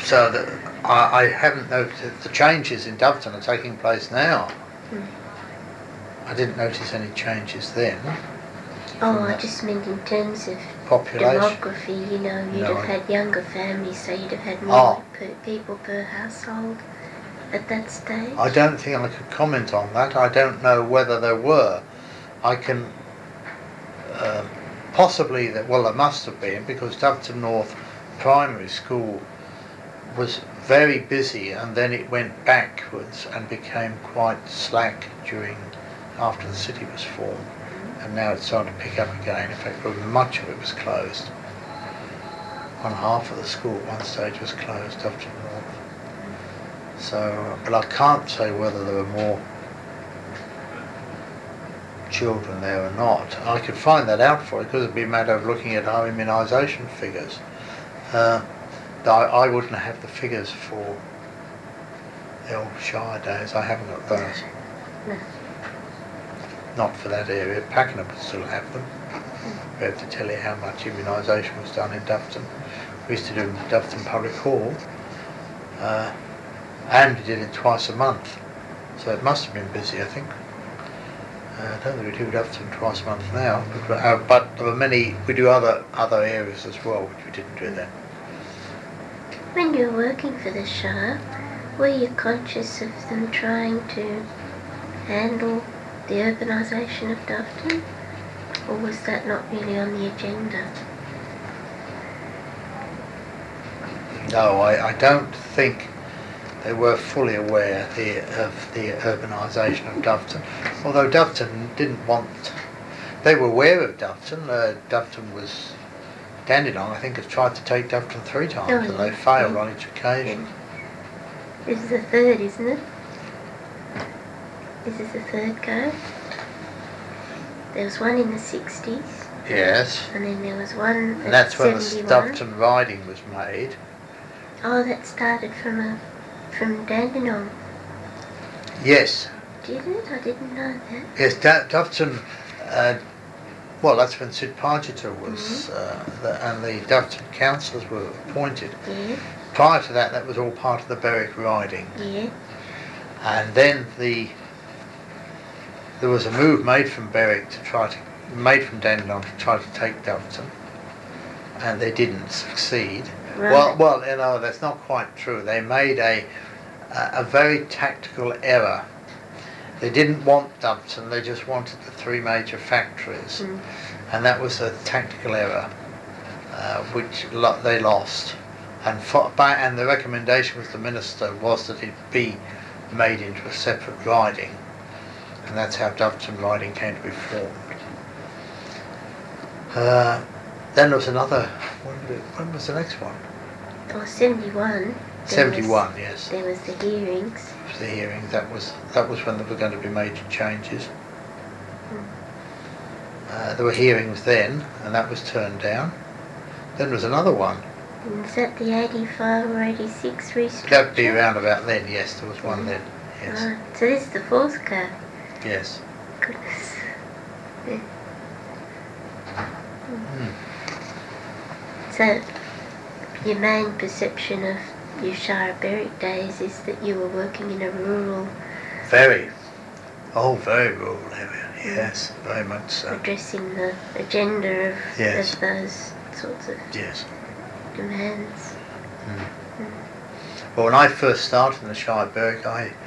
So that I haven't noticed the changes in Doveton are taking place now. I didn't notice any changes then. Oh, I just meant in terms of population. demography, you'd have had younger families, so you'd have had more people per household at that stage. I don't think I could comment on that. I don't know whether there were. I can possibly there must have been, because Doveton North Primary School was very busy, and then it went backwards and became quite slack after the city was formed, and now it's starting to pick up again. In fact, much of it was closed. One half of the school at one stage was closed, Doveton North. So, but I can't say whether there were more children there or not. I could find that out for you, because it'd be a matter of looking at our immunisation figures. I wouldn't have the figures for the old Shire days. I haven't got those. No. Not for that area. Pakenham would still have them. We have to tell you how much immunisation was done in Doveton. We used to do Doveton Public Hall, and we did it twice a month. So it must have been busy, I think. I don't think we do Doveton twice a month now, but there were many. We do other areas as well, which we didn't do then. When you were working for the Shire, were you conscious of them trying to handle the urbanisation of Doveton, or was that not really on the agenda? No, I don't think they were fully aware of the urbanisation of Doveton, although Doveton didn't want. They were aware of Doveton. Doveton was. Dandenong, I think, has tried to take Doveton 3 times, and they failed on each occasion. This is the third, isn't it? This is the third go. There was one in the 60s. Yes. And then there was one and that's when 71. the Doveton riding was made. Oh, that started from Dandenong. Yes. Did it? I didn't know that. Yes, Doveton. Well, that's when Sid Pargeter was, and the Doveton councillors were appointed. Yeah. Prior to that, that was all part of the Berwick riding. Yeah. And then there was a move made from Berwick made from Dandenong to try to take Doveton, and they didn't succeed. Right. Well, that's not quite true. They made a very tactical error. They didn't want Doveton, they just wanted the 3 major factories. And that was a tactical error, which they lost. And the recommendation with the minister was that it be made into a separate riding. And that's how Doveton riding came to be formed. Then there was another, when was the next one? Oh, 71. 71, yes. There was the hearings. The hearings, that was when there were going to be major changes. There were hearings then, and that was turned down. Then there was another one. Is that the 85 or 86 restructure? That would be around about then, yes, there was one then, yes. So this is the 4th go? Yes. Goodness. Yeah. So, your main perception of your Shire Berwick days is that you were working in a rural... very rural area, yes, very much so. Addressing the agenda of those sorts of demands. Well, when I first started in the Shire Berwick,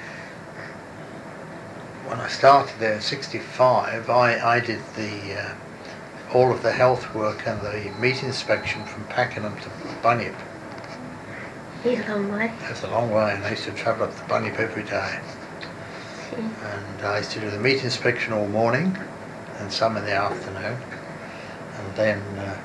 when I started there in 65, I did all of the health work and the meat inspection from Pakenham to Bunyip. It's a long way. It's a long way, and I used to travel up to Bunyip every day. And I used to do the meat inspection all morning, and some in the afternoon, and then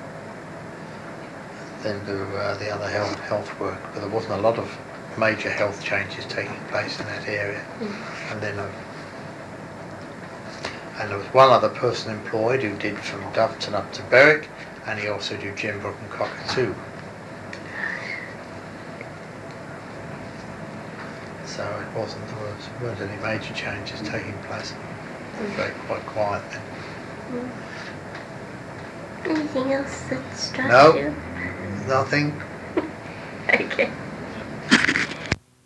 do the other health work. But there wasn't a lot of major health changes taking place in that area. And then and there was one other person employed who did from Doveton up to Berwick, and he also did Gembrook and Cockatoo. So it weren't any major changes taking place. It was quite quiet then. Anything else that strikes you? No, nothing.